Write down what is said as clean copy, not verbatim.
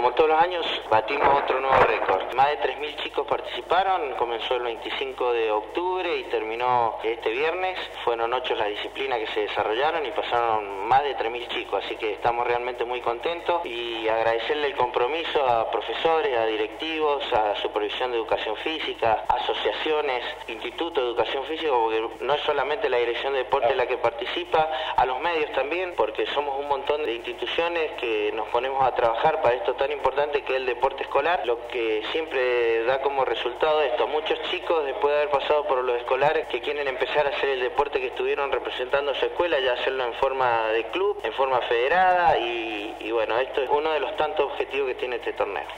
Como todos los años, batimos otro nuevo récord. Más de 3.000 chicos participaron, comenzó el 25 de octubre y terminó este viernes. Fueron 8 las disciplinas que se desarrollaron y pasaron más de 3.000 chicos, así que estamos realmente muy contentos y agradecerle el compromiso a profesores, a directivos, a Supervisión de Educación Física, asociaciones, Instituto de Educación Física, porque no es solamente la Dirección de Deporte la que participa, a los medios también, porque somos un montón de instituciones que nos ponemos a trabajar para esto tan importante que es el deporte escolar, lo que siempre da como resultado esto, muchos chicos después de haber pasado por los escolares que quieren empezar a hacer el deporte que estuvieron representando su escuela, ya hacerlo en forma de club, en forma federada y bueno, esto es uno de los tantos objetivos que tiene este torneo.